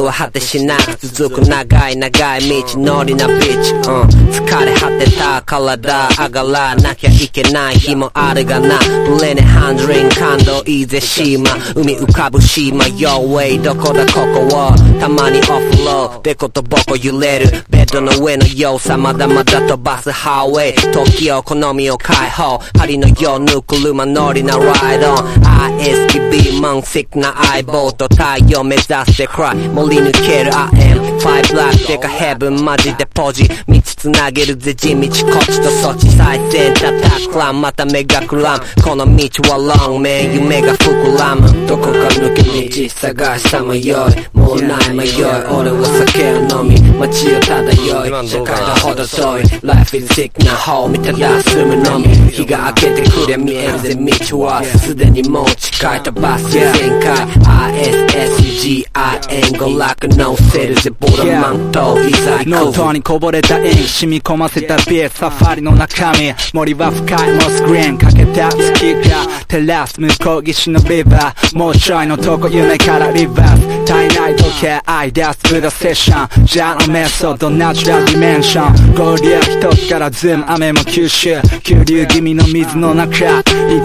は果てしなく続く長い長い道のりなビーチ、疲れ果てた体上がらなきゃいけない日もあるがな。ブレネハンドリング感動いいぜ島、海浮かぶ島 Yo way どこだここはたまにオフローデコとボコ揺れるベッドの上の要素まだまだ飛ばすハーウェイ時を好みを解放針のようぬく車乗りなライドオン ISTB マンシックな相棒と太陽目指してクライ森抜ける I am 5 black デカヘブンマジでポジ道つなげるぜ地道こっちとそっち最先叩くランまた目がくらむこの道はロングメン夢が膨らむどこか抜け道探しさまよいもうない迷い俺は酒を飲み街を漂い社会が程遠い Life is sick な方見たら進むのみ日が明けてくりゃ見えるぜ道はすでにもう近い飛ばす全開 ISSGIN 娯楽のせるぜボラマンといざ行くノートにこぼれたインク染み込ませたビーツサファリの中身森は深いモスグリーンかけた月が照らす向こう岸のリバーもうちょいのとこ夢からリバース体内時計アイデアスプラセッションジャーのメソッドナチュラルディメンション合流一つからズーム雨も吸収急流気味の水の中